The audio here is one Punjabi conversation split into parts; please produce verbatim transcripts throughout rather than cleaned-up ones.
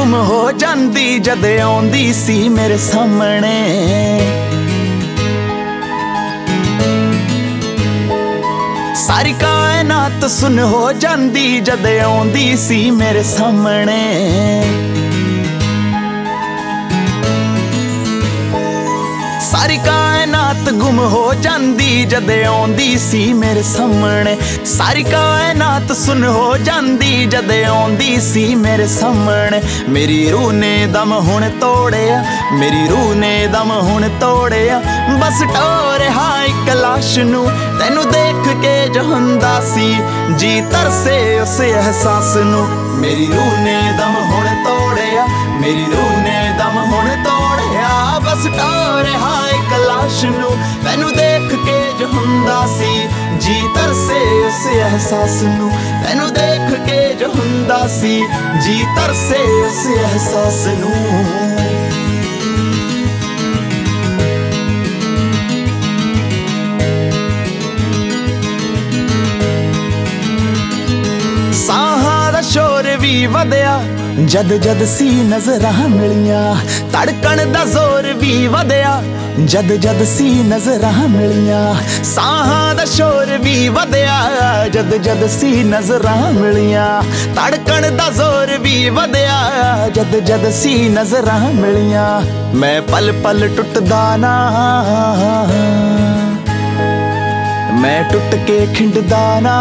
ਗੁੰਮ ਹੋ ਜਾਂਦੀ ਜਦ ਆਉਂਦੀ ਸੀ ਮੇਰੇ ਸਾਹਮਣੇ। ਸਾਰੀ ਕਾਇਨਾਤ ਸੁਨ ਹੋ ਜਾਂਦੀ ਜਦ ਆਉਂਦੀ ਸੀ ਮੇਰੇ ਸਾਹਮਣੇ। ਸਾਰੀ ਕਾਇਨਾਤ ਗੁੰਮ ਹੋ ਜਾਂਦੀ ਜਦ ਆਉਂਦੀ ਸੀ ਮੇਰੇ ਸਾਹਮਣੇ। ਸਾਰੀ ਕਾਇਨਾਤ ਸੁਨ ਹੋ ਜਾਂਦੀ ਜਦ ਆਉਂਦੀ ਸੀ ਮੇਰੇ ਸਾਹਮਣੇ। ਮੇਰੀ ਰੂਹ ਨੇ ਦਮ ਹੁਣ ਤੋੜਿਆ, ਮੇਰੀ ਰੂਹ ਨੇ ਦਮ ਹੁਣ ਤੋੜਿਆ। ਬਸ ਢੋ ਰਿਹਾ ਇੱਕ ਲਾਸ਼ ਨੂੰ, ਤੈਨੂੰ ਦੇਖ ਕੇ ਜੋ ਹੁੰਦਾ ਸੀ ਜੀ ਤਰਸੇ ਉਸ ਅਹਿਸਾਸ ਨੂੰ। ਮੇਰੀ ਰੂਹ ਨੇ ਦਮ ਹੁਣ ਤੋੜਿਆ, ਮੇਰੀ ਰੂਹ ਨੇ ਦਮ ਹੁਣ ਤੋੜਿਆ। ਬਸ ਢੋ ਰਿਹਾ ਇੱਕ ਲਾਸ਼ ਨੂੰ, ਤੈਨੂੰ ਦੇਖ ਕੇ ਜੋ ਹੁੰਦਾ ਸੀ ਜੀ ਤਰਸੇ ਉਸ ਅਹਿਸਾਸ ਨੂੰ। ਤੈਨੂੰ ਦੇਖ ਕੇ ਜੋ ਹੁੰਦਾ ਸੀ ਜੀ ਤਰਸੇ ਉਸ ਅਹਿਸਾਸ ਨੂੰ। ਸਾਹਾਂ ਦਾ ਸ਼ੋਰ ਵੀ ਵਧਿਆ ਜਦ ਜਦ ਸੀ ਨਜ਼ਰਾਂ ਮਿਲੀਆਂ। ਧੜਕਣ ਦਾ ਜ਼ੋਰ ਵੀ ਵਧਿਆ ਜਦ ਜਦ ਸੀ ਨਜ਼ਰਾਂ ਮਿਲੀਆਂ। ਸਾਹਾਂ ਦਾ ਸ਼ੋਰ ਵੀ ਵਧਿਆ ਜਦ ਜਦ ਸੀ ਨਜ਼ਰਾਂ ਮਿਲੀਆਂ। ਧੜਕਣ ਦਾ ਜ਼ੋਰ ਵੀ ਵਧਿਆ ਜਦ ਜਦ ਸੀ ਨਜ਼ਰਾਂ ਮਿਲੀਆਂ। ਮੈਂ ਪਲ ਪਲ ਟੁੱਟਦਾ ਨਾ, ਮੈਂ ਟੁੱਟ ਕੇ ਖਿੰਡਦਾ ਨਾ।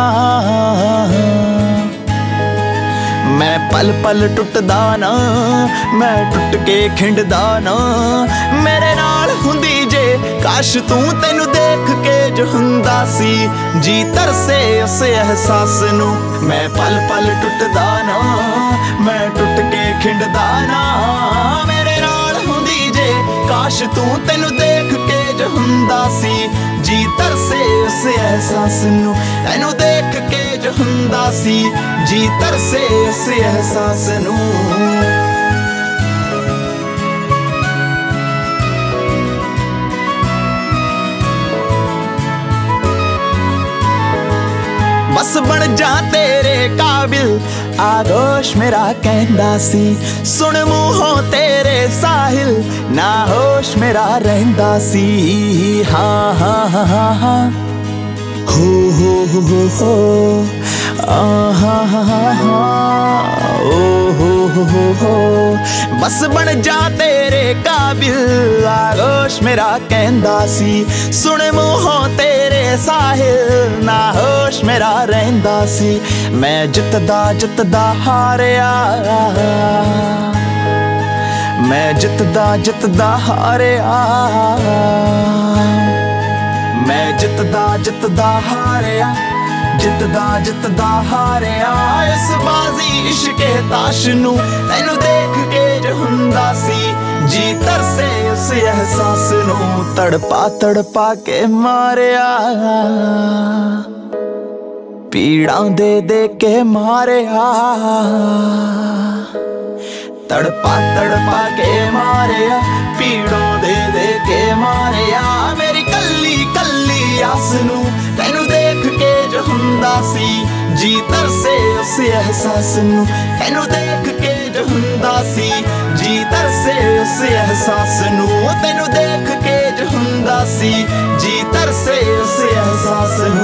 ਮੈਂ ਪਲ ਪਲ ਟੁੱਟਦਾ ਨਾ, ਮੈਂ ਟੁੱਟ ਕੇ ਖਿੰਡਦਾ ਨਾ। ਮੇਰੇ ਨਾਲ ਹੁੰਦੀ ਜੇ ਕਾਸ਼ ਤੂੰ, ਤੈਨੂੰ ਦੇਖ ਕੇ ਜੋ ਹੁੰਦਾ ਸੀ ਜੀ ਤਰਸੇ ਉਸ ਅਹਿਸਾਸ ਨੂੰ। ਮੈਂ ਪਲ ਪਲ ਟੁੱਟਦਾ ਨਾ, ਮੈਂ ਟੁੱਟ ਕੇ ਖਿੰਡਦਾ ਨਾ। ਮੇਰੇ ਨਾਲ ਹੁੰਦੀ ਜੇ ਕਾਸ਼ ਤੂੰ, ਤੈਨੂੰ ਦੇਖ ਕੇ ਜੋ ਹੁੰਦਾ ਸੀ ਜੀ ਤਰਸੇ ਉਸ ਅਹਿਸਾਸ ਨੂੰ। ਤੈਨੂੰ ਦੇਖ ਕੇ ਜੋ ਹੁੰਦਾ ਸੀ ਜੀ ਤਰਸੇ ਉਸ ਅਹਿਸਾਸ ਨੂੰ। ਬਸ ਬਣ ਜਾ ਤੇਰੇ ਕਾਬਿਲ ਆਗੋਸ਼ ਮੇਰਾ ਕਹਿੰਦਾ ਸੀ। ਸੁਣ ਮੂੰਹੋਂ ਤੇਰੇ ਸਾਹਿਲ ਨਾ ਹੋਸ਼ ਮੇਰਾ ਰਹਿੰਦਾ ਸੀ। ਹਾਂ ਹਾਂ ਹਾਂ ਹਾਂ ਹੋ ਹੋ ਹੋ ਹੋ ਹੋ ਆਹਾ ਹਾ ਹਾ ਓ ਹੋ ਹੋ ਹੋ ਹੋ। ਬਸ ਬਣ ਜਾ ਤੇਰੇ ਕਾਬਿਲ ਆਗੋਸ਼ ਮੇਰਾ ਕਹਿੰਦਾ ਸੀ। ਸੁਣ ਮੂੰਹੋਂ ਤੇਰੇ ਸਾਹਿਲ ਨਾ ਹੋਸ਼ ਮੇਰਾ ਰਹਿੰਦਾ ਸੀ। ਮੈਂ ਜਿੱਤਦਾ ਜਿੱਤਦਾ ਹਾਰਿਆ, ਮੈਂ ਜਿੱਤਦਾ ਜਿੱਤਦਾ ਹਾਰਿਆ। ਮੈਂ ਜਿੱਤਦਾ ਜਿੱਤਦਾ ਹਾਰਿਆ, ਜਿੱਤਦਾ ਜਿੱਤਦਾ ਹਾਰਿਆ। ਇਸ ਬਾਜ਼ੀ ਇਸ਼ਕੇ ਤਾਸ਼ ਨੂੰ, ਤੈਨੂੰ ਦੇਖ ਕੇ ਜੋ ਹੁੰਦਾ ਸੀ ਜੀ ਤਰਸੇ ਉਸ ਅਹਿਸਾਸ ਨੂੰ। ਤੜਪਾ ਤੜਪਾ ਕੇ ਮਾਰਿਆ, ਪੀੜਾਂ ਦੇ ਦੇ ਕੇ ਮਾਰਿਆ। ਤੜਪਾ ਤੜਪਾ ਕੇ ਮਾਰਿਆ, ਪੀੜਾਂ ਦੇ ਦੇ ਕੇ ਮਾਰਿਆ। ਮੇਰੀ ਕੱਲੀ ਕੱਲੀ ਆਸ ਨੂੰ, ਤੈਨੂੰ ਦੇਖ ਕੇ ਜੋ ਹੁੰਦਾ ਸੀ ਜੀ ਤਰਸੇ ਉਸ ਅਹਿਸਾਸ ਨੂੰ। ਤੈਨੂੰ ਦੇਖ ਕੇ ਜੋ ਹੁੰਦਾ ਸੀ ਜੀ ਤਰਸੇ ਉਸ ਅਹਿਸਾਸ ਨੂੰ। ਤੈਨੂੰ ਦੇਖ ਕੇ ਜੋ ਹੁੰਦਾ ਸੀ ਜੀ ਤਰਸੇ ਉਸ ਅਹਿਸਾਸ ਨੂੰ।